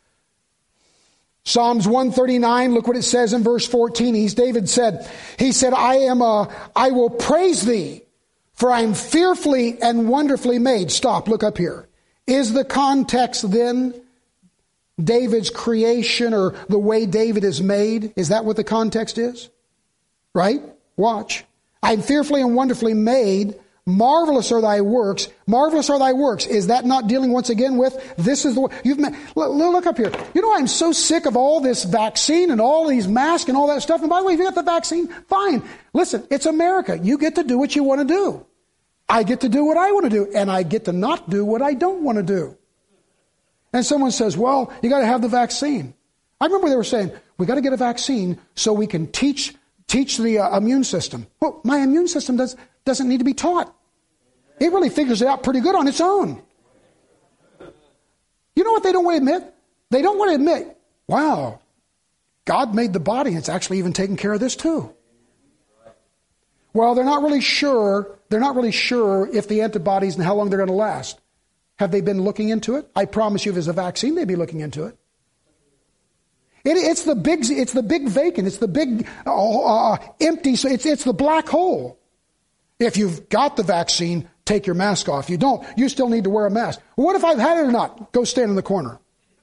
Psalms one thirty-nine, look what it says in verse fourteen. He's, David said, he said, I am a, I will praise thee, for I am fearfully and wonderfully made. Stop, look up here. Is the context then David's creation or the way David is made? Is that what the context is? Right? Watch. I am fearfully and wonderfully made. Marvelous are thy works. Marvelous are thy works. Is that not dealing once again with this is the way you've met? Look, look up here. You know, I'm so sick of all this vaccine and all these masks and all that stuff. And by the way, if you got the vaccine, fine. Listen, it's America. You get to do what you want to do. I get to do what I want to do. And I get to not do what I don't want to do. And someone says, well, you got to have the vaccine. I remember they were saying, we got to get a vaccine so we can teach teach the uh, immune system. Well, my immune system does, doesn't need to be taught. It really figures it out pretty good on its own. You know what they don't want to admit? They don't want to admit, wow, God made the body and it's actually even taking care of this too. Well, they're not really sure. They're not really sure if the antibodies and how long they're going to last. Have they been looking into it? I promise you if there's a vaccine, they'd be looking into it. It, it's the big, it's the big vacant. It's the big uh, uh, empty. So it's it's the black hole. If you've got the vaccine, take your mask off. You don't, you still need to wear a mask. Well, what if I've had it or not? Go stand in the corner.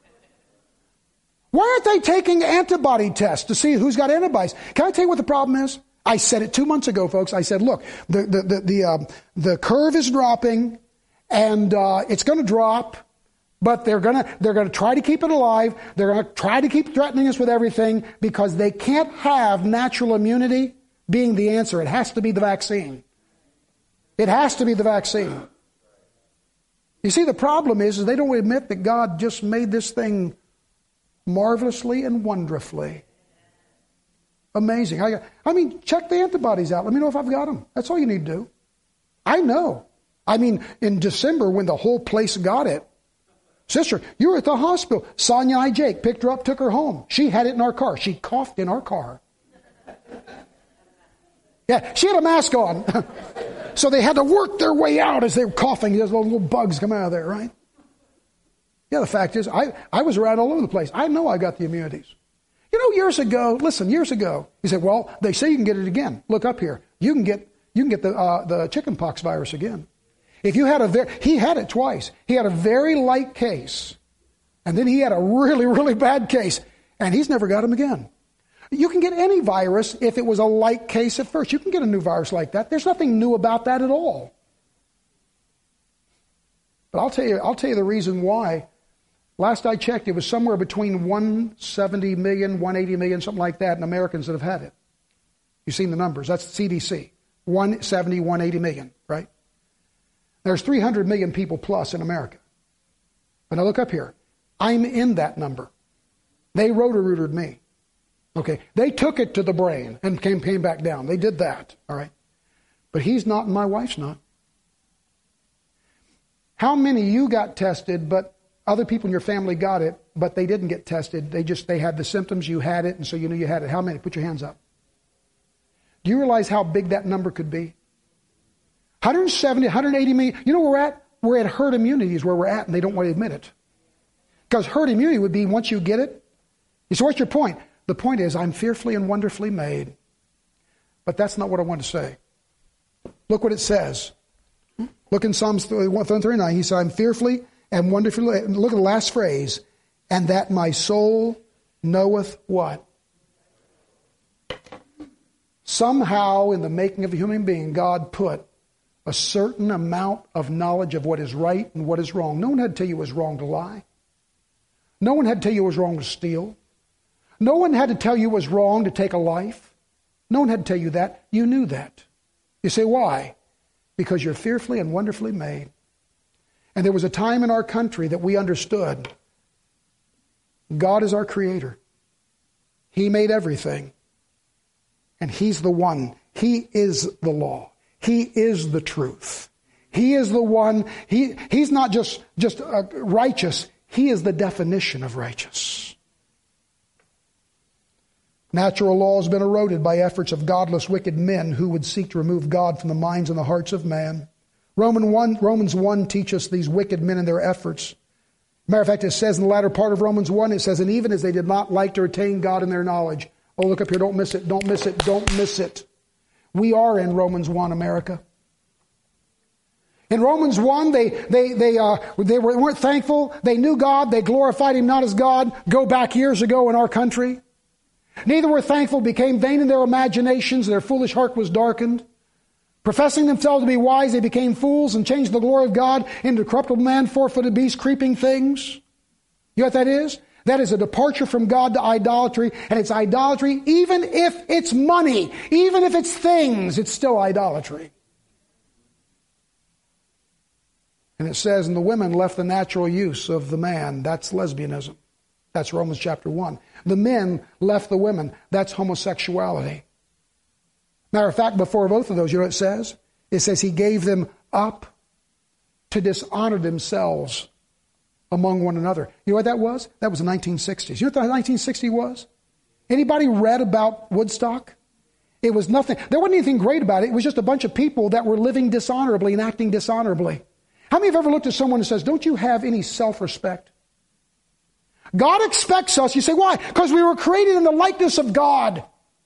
Why aren't they taking antibody tests to see who's got antibodies? Can I tell you what the problem is? I said it two months ago, folks. I said, look, the the the the, uh, the curve is dropping, and uh, it's going to drop. But they're going to they're going to try to keep it alive. They're going to try to keep threatening us with everything because they can't have natural immunity being the answer. It has to be the vaccine. It has to be the vaccine. You see, the problem is, is they don't admit that God just made this thing marvelously and wonderfully. Amazing. I, I mean, check the antibodies out. Let me know if I've got them. That's all you need to do. I know. I mean, in December when the whole place got it, sister, you were at the hospital. Sonia and I, Jake, picked her up, took her home. She had it in our car. She coughed in our car. Yeah, she had a mask on. So they had to work their way out as they were coughing. Those little bugs come out of there, right? Yeah, the fact is, I, I was around all over the place. I know I got the immunities. You know, years ago, listen, years ago, he said, well, they say you can get it again. Look up here. You can get you can get the uh, the chickenpox virus again. If you had a very, he had it twice. He had a very light case, and then he had a really, really bad case, and he's never got him again. You can get any virus if it was a light case at first. You can get a new virus like that. There's nothing new about that at all. But I'll tell you, I'll tell you the reason why. Last I checked, it was somewhere between one hundred seventy million, one hundred eighty million, something like that, in Americans that have had it. You've seen the numbers. That's the C D C. one hundred seventy, one hundred eighty million, right? There's three hundred million people plus in America. But now look up here. I'm in that number. They roto-rooted me. Okay, they took it to the brain and came, came back down. They did that, all right? But he's not and my wife's not. How many of you got tested, but other people in your family got it, but they didn't get tested? They just, they had the symptoms, you had it, and so you knew you had it. How many? Put your hands up. Do you realize how big that number could be? one hundred seventy, one hundred eighty million. You know where we're at? We're at herd immunity is where we're at, and they don't want to admit it. Because herd immunity would be once you get it. You say, what's your point? The point is, I'm fearfully and wonderfully made. But that's not what I want to say. Look what it says. Look in Psalms one thirty-nine. He said, I'm fearfully and wonderfully made. Look at the last phrase. And that my soul knoweth what? Somehow in the making of a human being, God put a certain amount of knowledge of what is right and what is wrong. No one had to tell you it was wrong to lie. No one had to tell you it was wrong to steal. No one had to tell you it was wrong to take a life. No one had to tell you that. You knew that. You say, why? Because you're fearfully and wonderfully made. And there was a time in our country that we understood God is our creator. He made everything. And He's the one. He is the law. He is the truth. He is the one. He, he's not just, just uh, righteous. He is the definition of righteous. Natural law has been eroded by efforts of godless, wicked men who would seek to remove God from the minds and the hearts of man. Roman one, Romans one teaches these wicked men and their efforts. Matter of fact, it says in the latter part of Romans one, it says, and even as they did not like to retain God in their knowledge. Oh, look up here. Don't miss it. Don't miss it. Don't miss it. We are in Romans one, America. In Romans one, they they they uh, they weren't thankful. They knew God. They glorified Him not as God. Go back years ago in our country. Neither were thankful, became vain in their imaginations. Their foolish heart was darkened. Professing themselves to be wise, they became fools and changed the glory of God into corruptible man, four-footed beasts, creeping things. You know what that is? That is a departure from God to idolatry, and it's idolatry even if it's money, even if it's things, it's still idolatry. And it says, and the women left the natural use of the man. That's lesbianism. That's Romans chapter one. The men left the women. That's homosexuality. Matter of fact, before both of those, you know what it says? It says He gave them up to dishonor themselves among one another. You know what that was? That was the nineteen sixties. You know what the nineteen sixties was? Anybody read about Woodstock? It was nothing. There wasn't anything great about it. It was just a bunch of people that were living dishonorably and acting dishonorably. How many have ever looked at someone and says, don't you have any self-respect? God expects us. You say, why? Because we were created in the likeness of God.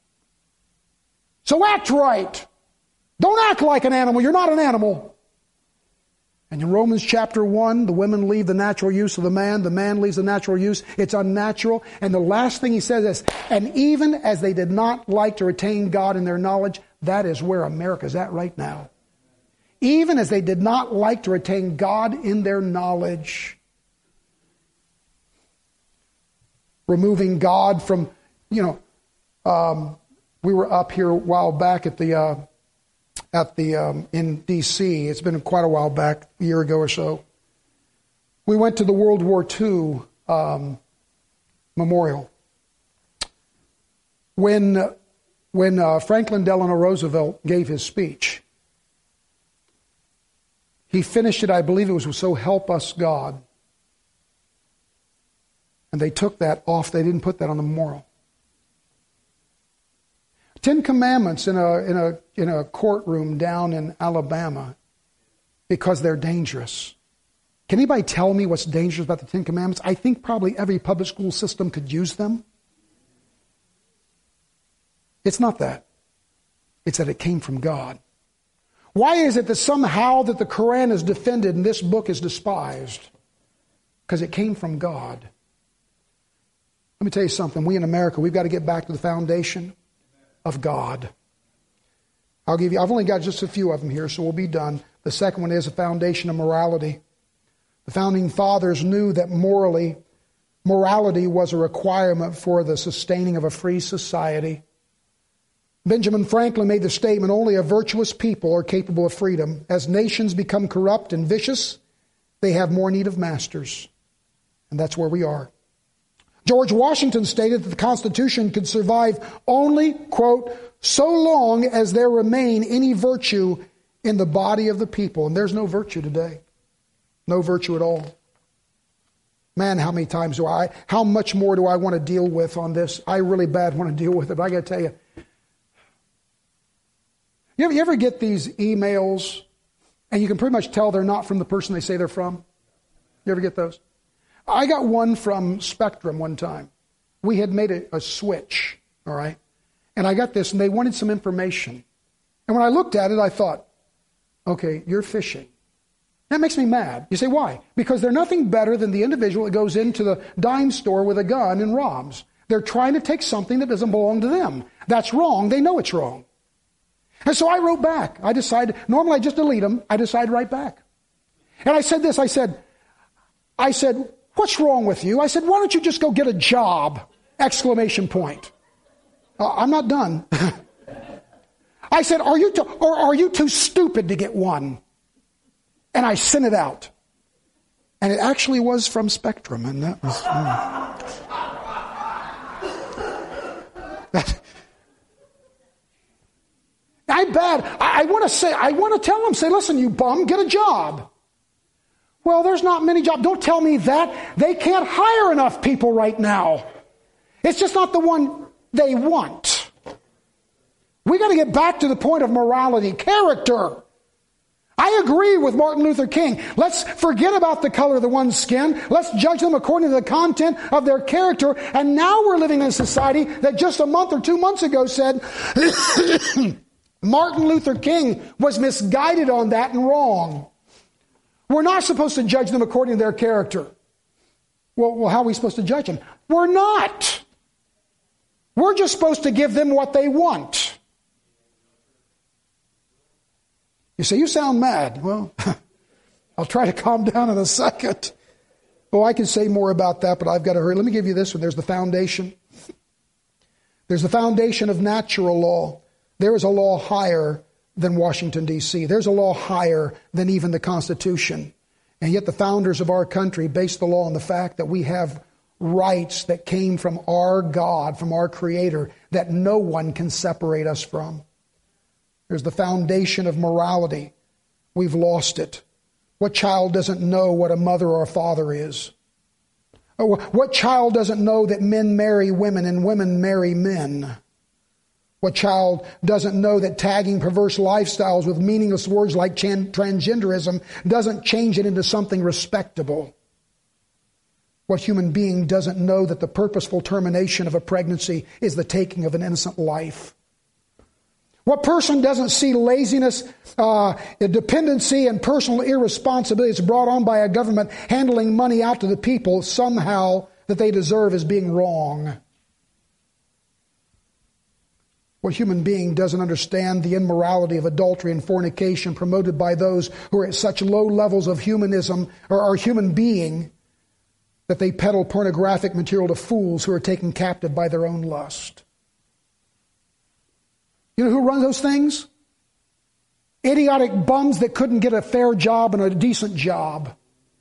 So act right. Don't act like an animal. You're not an animal. And in Romans chapter one, the women leave the natural use of the man. The man leaves the natural use. It's unnatural. And the last thing he says is, and even as they did not like to retain God in their knowledge, that is where America's at right now. Even as they did not like to retain God in their knowledge. Removing God from, you know, um, we were up here a while back at the uh, at the um, in D C It's been quite a while back, a year ago or so. We went to the World War Two um, memorial. When when uh, Franklin Delano Roosevelt gave his speech, he finished it. I believe it was "So help us God." And they took that off. They didn't put that on the memorial. Ten Commandments in a in a in a courtroom down in Alabama because they're dangerous. Can anybody tell me what's dangerous about the Ten Commandments? I think probably every public school system could use them. It's not that. It's that it came from God. Why is it that somehow that the Quran is defended and this book is despised? Because it came from God. Let me tell you something. We in America, we've got to get back to the foundation of God. I'll give you, I've only got just a few of them here, so we'll be done. The second one is a foundation of morality. The founding fathers knew that morally, morality was a requirement for the sustaining of a free society. Benjamin Franklin made the statement, only a virtuous people are capable of freedom. As nations become corrupt and vicious, they have more need of masters. And that's where we are. George Washington stated that the Constitution could survive only, quote, so long as there remain any virtue in the body of the people. And there's no virtue today. No virtue at all. Man, how many times do I, how much more do I want to deal with on this? I really bad want to deal with it, but I got to tell you. You ever, you ever get these emails and you can pretty much tell they're not from the person they say they're from? You ever get those? I got one from Spectrum one time. We had made a, a switch, all right? And I got this, and they wanted some information. And when I looked at it, I thought, okay, you're fishing. That makes me mad. You say, why? Because they're nothing better than the individual that goes into the dime store with a gun and robs. They're trying to take something that doesn't belong to them. That's wrong. They know it's wrong. And so I wrote back. I decided, normally I just delete them. I decided to write back. And I said this, I said, I said, what's wrong with you? I said, why don't you just go get a job? Exclamation point. Uh, I'm not done. I said, are you, to, or are you too stupid to get one? And I sent it out. And it actually was from Spectrum. And that was... Mm. that, I bad. I, I want to say, I want to tell them, say, listen, you bum, get a job. Well, there's not many jobs. Don't tell me that. They can't hire enough people right now. It's just not the one they want. We got to get back to the point of morality, character. I agree with Martin Luther King. Let's forget about the color of the one's skin. Let's judge them according to the content of their character. And now we're living in a society that just a month or two months ago said Martin Luther King was misguided on that and wrong. We're not supposed to judge them according to their character. Well, well, how are we supposed to judge them? We're not. We're just supposed to give them what they want. You say, you sound mad. Well, I'll try to calm down in a second. Oh, I can say more about that, but I've got to hurry. Let me give you this one. There's the foundation. There's the foundation of natural law. There is a law higher than Washington, D C There's a law higher than even the Constitution. And yet the founders of our country based the law on the fact that we have rights that came from our God, from our Creator, that no one can separate us from. There's the foundation of morality. We've lost it. What child doesn't know what a mother or a father is? What child doesn't know that men marry women and women marry men? What child doesn't know that tagging perverse lifestyles with meaningless words like transgenderism doesn't change it into something respectable? What human being doesn't know that the purposeful termination of a pregnancy is the taking of an innocent life? What person doesn't see laziness, uh, dependency, and personal irresponsibility that's brought on by a government handling money out to the people somehow that they deserve as being wrong? What human being doesn't understand the immorality of adultery and fornication promoted by those who are at such low levels of humanism or are human being that they peddle pornographic material to fools who are taken captive by their own lust? You know who runs those things? Idiotic bums that couldn't get a fair job and a decent job.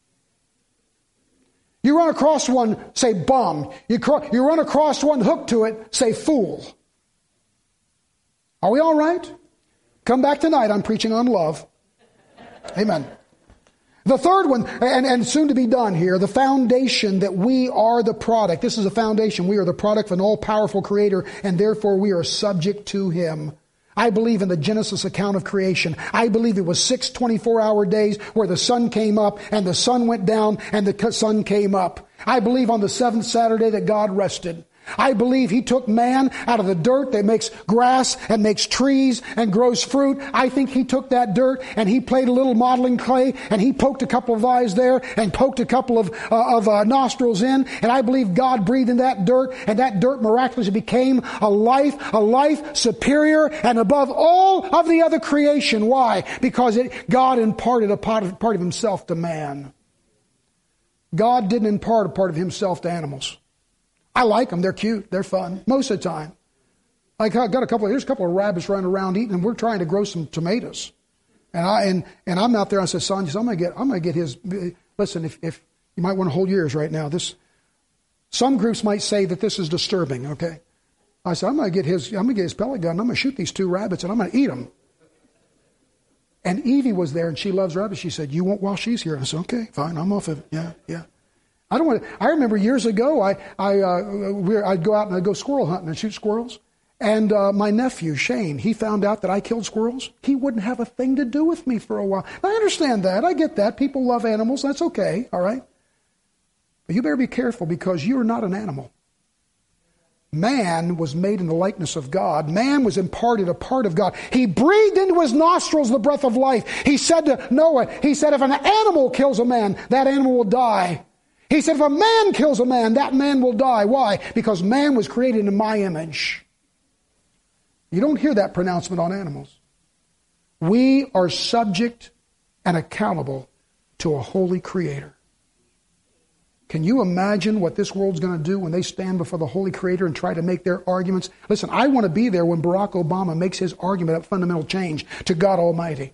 You run across one, say bum. You, cro- you run across one hooked to it, say fool. Are we all right? Come back tonight. I'm preaching on love. Amen. The third one, and, and soon to be done here, the foundation that we are the product. This is a foundation. We are the product of an all-powerful Creator, and therefore we are subject to Him. I believe in the Genesis account of creation. I believe it was six twenty-four hour days where the sun came up and the sun went down and the sun came up. I believe on the seventh Saturday that God rested. I believe He took man out of the dirt that makes grass and makes trees and grows fruit. I think He took that dirt and He played a little modeling clay and He poked a couple of eyes there and poked a couple of, uh, of uh, nostrils in. And I believe God breathed in that dirt, and that dirt miraculously became a life, a life superior and above all of the other creation. Why? Because it, God imparted a part of, part of Himself to man. God didn't impart a part of Himself to animals. I like them. They're cute. They're fun. Most of the time. I got a couple of, here's a couple of rabbits running around eating, and we're trying to grow some tomatoes. And I, and, and I'm out there, I said, son, I'm going to get, I'm going to get his, listen, if, if you might want to hold yours right now. This, some groups might say that this is disturbing, okay? I said, I'm going to get his, I'm going to get his pellet gun, and I'm going to shoot these two rabbits, and I'm going to eat them. And Evie was there, and she loves rabbits. She said, you won't while she's here. I said, okay, fine, I'm off of it. Yeah, yeah. I don't want to, I remember years ago, I, I, uh, we I'd go out and I'd go squirrel hunting and shoot squirrels. And uh, my nephew, Shane, he found out that I killed squirrels. He wouldn't have a thing to do with me for a while. I understand that. I get that. People love animals. That's okay. All right. But you better be careful, because you are not an animal. Man was made in the likeness of God. Man was imparted a part of God. He breathed into his nostrils the breath of life. He said to Noah, he said, if an animal kills a man, that animal will die. He said, if a man kills a man, that man will die. Why? Because man was created in my image. You don't hear that pronouncement on animals. We are subject and accountable to a holy Creator. Can you imagine what this world's going to do when they stand before the Holy Creator and try to make their arguments? Listen, I want to be there when Barack Obama makes his argument of fundamental change to God Almighty.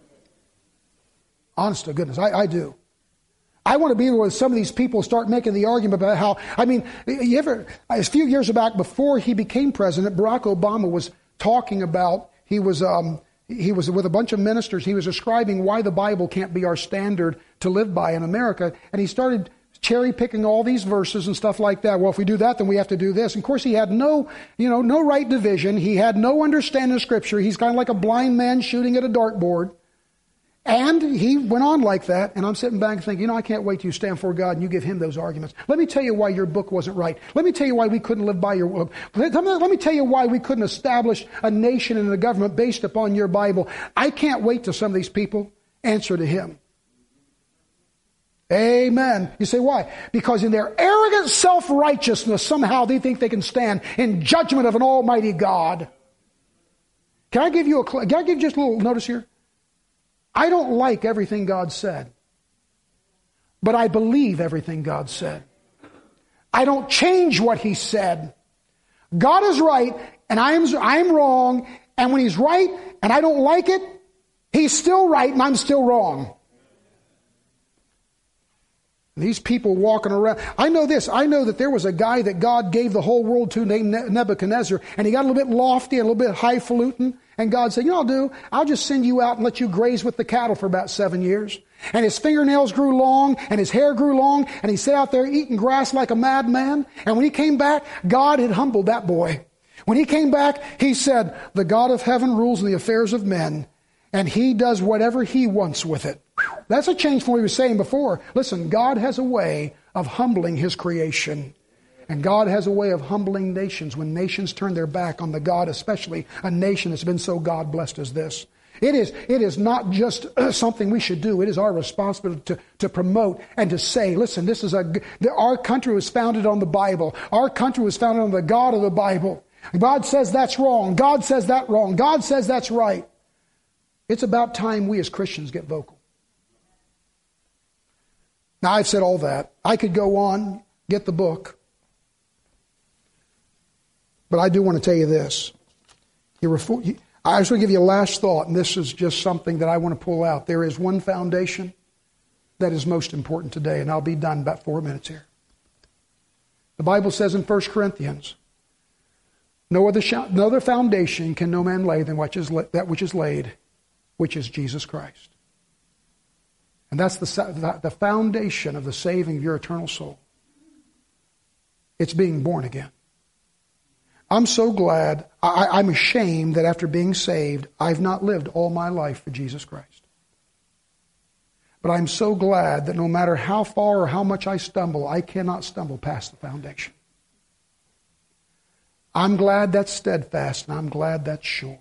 Honest to goodness, I, I do. I want to be there when some of these people start making the argument about how, I mean, you ever, a few years back before he became president, Barack Obama was talking about, he was, um, he was with a bunch of ministers, he was describing why the Bible can't be our standard to live by in America, and he started cherry picking all these verses and stuff like that. Well, if we do that, then we have to do this. And of course, he had no, you know, no right division. He had no understanding of Scripture. He's kind of like a blind man shooting at a dartboard. And he went on like that. And I'm sitting back thinking, you know, I can't wait till you stand before God and you give him those arguments. Let me tell you why your book wasn't right. Let me tell you why we couldn't live by your book. Let me, let me tell you why we couldn't establish a nation and a government based upon your Bible. I can't wait till some of these people answer to him. Amen. You say, why? Because in their arrogant self-righteousness, somehow they think they can stand in judgment of an almighty God. Can I give you a, can I give you just a little notice here? I don't like everything God said, but I believe everything God said. I don't change what He said. God is right, and I am, I am wrong, and when He's right, and I don't like it, He's still right, and I'm still wrong. These people walking around. I know this. I know that there was a guy that God gave the whole world to named Nebuchadnezzar, and he got a little bit lofty, a little bit highfalutin, and God said, you know what I'll do? I'll just send you out and let you graze with the cattle for about seven years. And his fingernails grew long, and his hair grew long, and he sat out there eating grass like a madman. And when he came back, God had humbled that boy. When he came back, he said, the God of heaven rules in the affairs of men, and He does whatever He wants with it. That's a change from what He was saying before. Listen, God has a way of humbling His creation. And God has a way of humbling nations when nations turn their back on the God, especially a nation that's been so God-blessed as this. It is, it is not just something we should do. It is our responsibility to, to promote and to say, listen, this is a, our country was founded on the Bible. Our country was founded on the God of the Bible. God says that's wrong. God says that wrong. God says that's right. It's about time we as Christians get vocal. Now, I've said all that. I could go on, get the book. But I do want to tell you this. You refu- I just want to give you a last thought, and this is just something that I want to pull out. There is one foundation that is most important today, and I'll be done in about four minutes here. The Bible says in First Corinthians, no other, sh- no other foundation can no man lay than which is la- that which is laid, which is Jesus Christ. And that's the, the foundation of the saving of your eternal soul. It's being born again. I'm so glad, I, I'm ashamed that after being saved, I've not lived all my life for Jesus Christ. But I'm so glad that no matter how far or how much I stumble, I cannot stumble past the foundation. I'm glad that's steadfast, and I'm glad that's sure.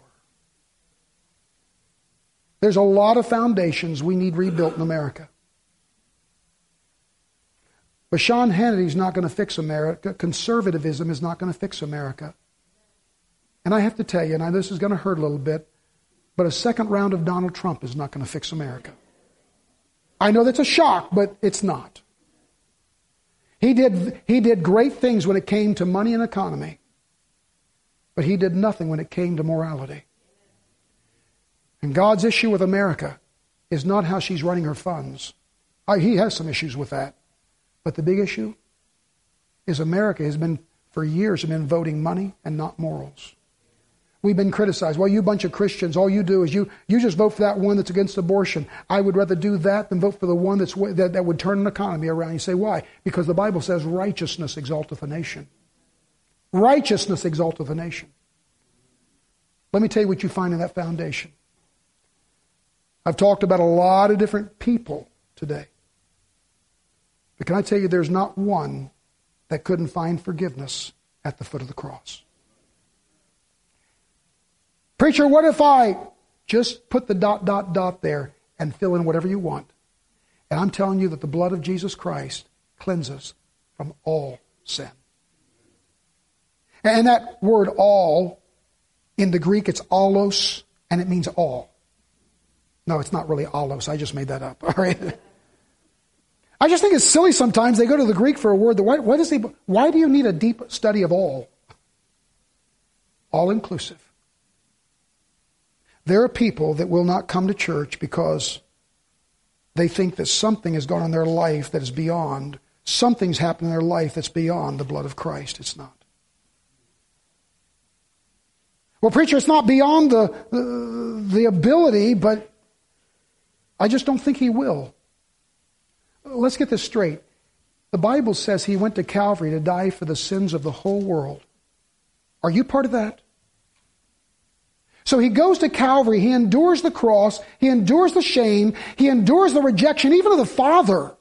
There's a lot of foundations we need rebuilt in America. But Sean Hannity's not going to fix America. Conservatism is not going to fix America. And I have to tell you, and this is going to hurt a little bit, but a second round of Donald Trump is not going to fix America. I know that's a shock, but it's not. He did, he did great things when it came to money and economy, but he did nothing when it came to morality. And God's issue with America is not how she's running her funds. He has some issues with that. But the big issue is America has been, for years, have been voting money and not morals. We've been criticized. Well, you bunch of Christians, all you do is you, you just vote for that one that's against abortion. I would rather do that than vote for the one that's, that, that would turn an economy around. You say, why? Because the Bible says righteousness exalteth a nation. Righteousness exalteth a nation. Let me tell you what you find in that foundation. I've talked about a lot of different people today. But can I tell you, there's not one that couldn't find forgiveness at the foot of the cross. Preacher, what if I just put the dot, dot, dot there and fill in whatever you want? And I'm telling you that the blood of Jesus Christ cleanses from all sin. And that word all, in the Greek, it's allos, and it means all. No, it's not really allos. I just made that up. All right. I just think it's silly sometimes. They go to the Greek for a word that, why, why, does he, why do you need a deep study of all? All inclusive. There are people that will not come to church because they think that something has gone on in their life that is beyond, something's happened in their life that's beyond the blood of Christ. It's not. Well, preacher, it's not beyond the, the, the ability, but I just don't think he will. Let's get this straight. The Bible says he went to Calvary to die for the sins of the whole world. Are you part of that? So he goes to Calvary, he endures the cross, he endures the shame, he endures the rejection even of the Father.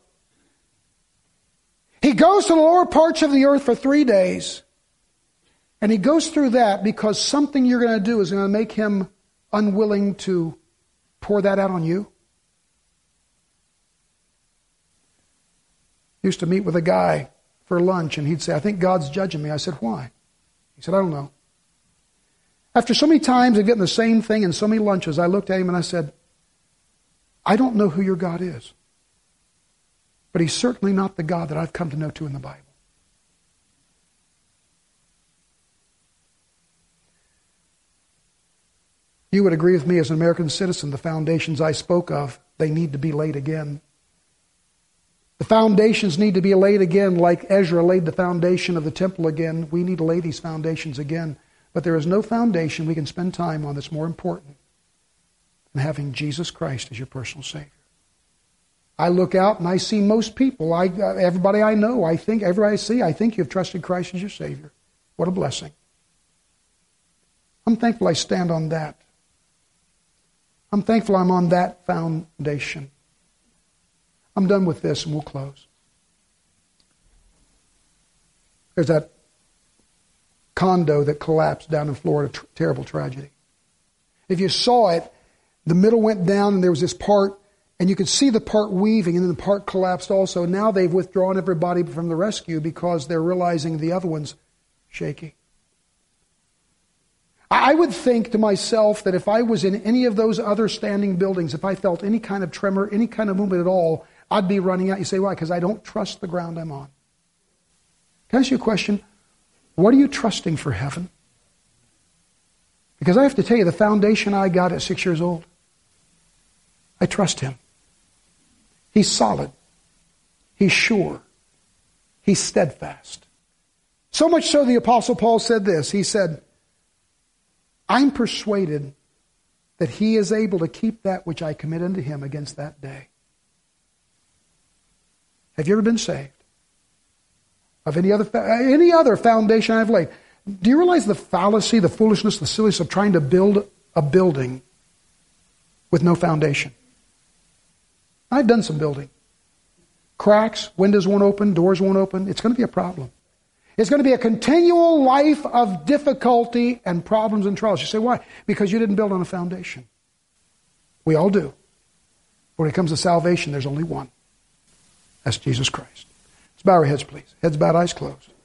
He goes to the lower parts of the earth for three days. And he goes through that because something you're going to do is going to make him unwilling to pour that out on you. Used to meet with a guy for lunch, and he'd say, I think God's judging me. I said, why? He said, I don't know. After so many times of getting the same thing and so many lunches, I looked at him and I said, I don't know who your God is. But he's certainly not the God that I've come to know to in the Bible. You would agree with me as an American citizen, the foundations I spoke of, they need to be laid again. The foundations need to be laid again like Ezra laid the foundation of the temple again. We need to lay these foundations again. But there is no foundation we can spend time on that's more important than having Jesus Christ as your personal Savior. I look out and I see most people, I, uh, everybody I know, I think, everybody I see, I think you've trusted Christ as your Savior. What a blessing. I'm thankful I stand on that. I'm thankful I'm on that foundation. I'm done with this and we'll close. There's that condo that collapsed down in Florida, tr- terrible tragedy. If you saw it, the middle went down and there was this part, and you could see the part weaving, and then the part collapsed also. Now they've withdrawn everybody from the rescue because they're realizing the other one's shaky. I would think to myself that if I was in any of those other standing buildings, if I felt any kind of tremor, any kind of movement at all, I'd be running out. You say, why? Because I don't trust the ground I'm on. Can I ask you a question? What are you trusting for heaven? Because I have to tell you, the foundation I got at six years old, I trust him. He's solid. He's sure. He's steadfast. So much so the Apostle Paul said this. He said, I'm persuaded that he is able to keep that which I commit unto him against that day. Have you ever been saved? Of any other any other foundation I've laid. Do you realize the fallacy, the foolishness, the silliness of trying to build a building with no foundation? I've done some building. Cracks, windows won't open, doors won't open. It's going to be a problem. It's going to be a continual life of difficulty and problems and trials. You say, why? Because you didn't build on a foundation. We all do. But when it comes to salvation, there's only one. That's Jesus Christ. Let's bow our heads, please. Heads bowed, eyes closed.